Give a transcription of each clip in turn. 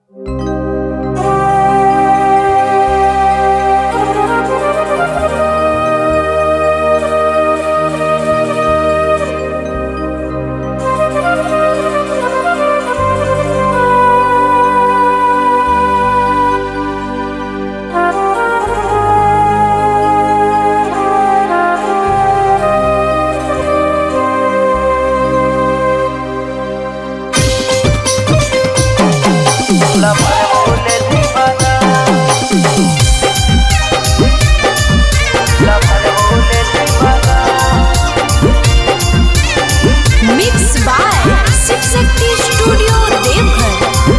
Mix by Shiv Shakti studio Deoghar.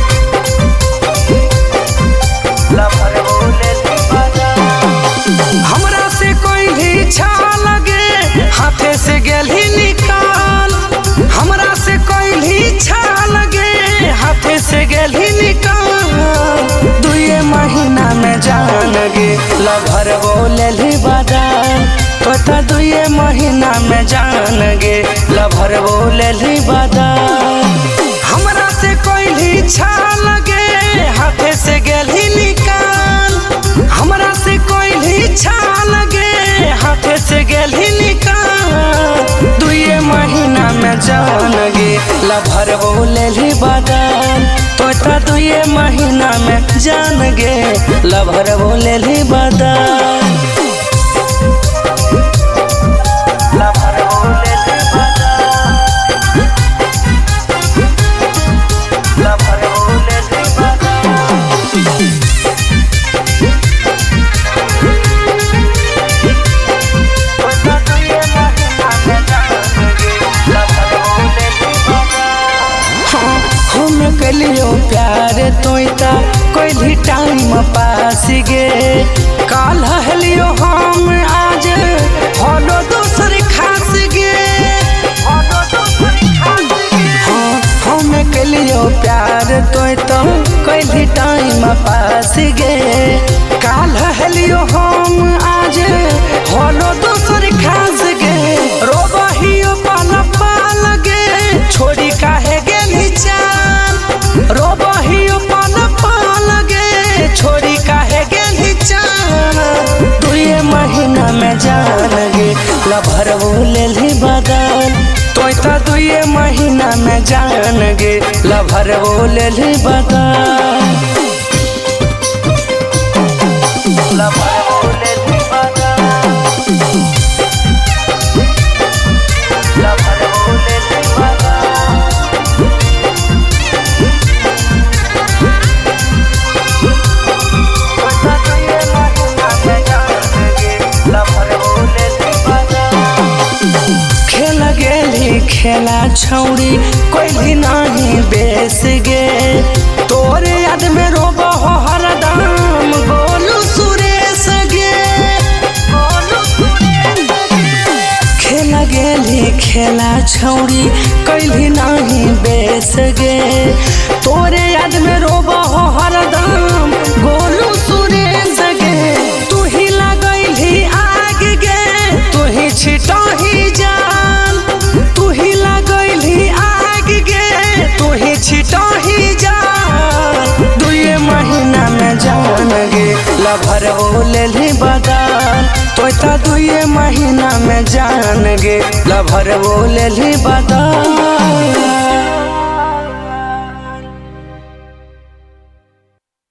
हमरा से कोई भी इच्छा लगे हाथे से गेली निकाल। हमरा से कोई भी इच्छा लगे हाथे से गेली निकाल। दुए महीना में जान गे लभर बोलेली बादाल। तोता दुए महीना में जान गे लभर बोलेली बादाल। हमरा से कोई भी इच्छा लगे हाथे से गेली निकाल। हमरा से कोई भी इच्छा लगे हाथे से गेली निकाल। दुए महीना में जान गे लभर बोलेली बादाल। तोता दुए महीना में जान गे लभर बोलेली बादाल। कलियो प्यार तोता कोई टाइम पास गे। काल हलियो हम आज होलो दूसर खास गे। हम कलियो प्यार तोता कोई टाइम पास गे। काल हलियो हम आज होलो दूसर खास गे। रोबहियो पाल पाल गे छोड़ी काहे गेली चाल। रोबहियो पाल पाल गे छोड़ी काहे गेली चाल। दुए महीना में जान गे लभर बोलेली बादाल। तोता दुए महीना में जान गे लभर बोलेली बादाल। लभर बोलेली बादाल। लभर बोलेली बादाल। खेला गेली खेला छौड़ी कोई भी नहीं बेस गे। तोरे याद में रोब हो हरदम बोलू सुरेश गे। खेला गेली खेला छौड़ी कोई भी नहीं बेस गे। तोरे याद में रोब हो हरदम बोलू सुरेश गे। तू ही लगैली आग गे तू ही छिटही जाल। तू ही लगैली आग गे तू ही छिटही जाल। दुए महीना में जान गे लभर बोलेली बादाल। तोता दुए महीना में जान गे लभर बोलेली बादाल।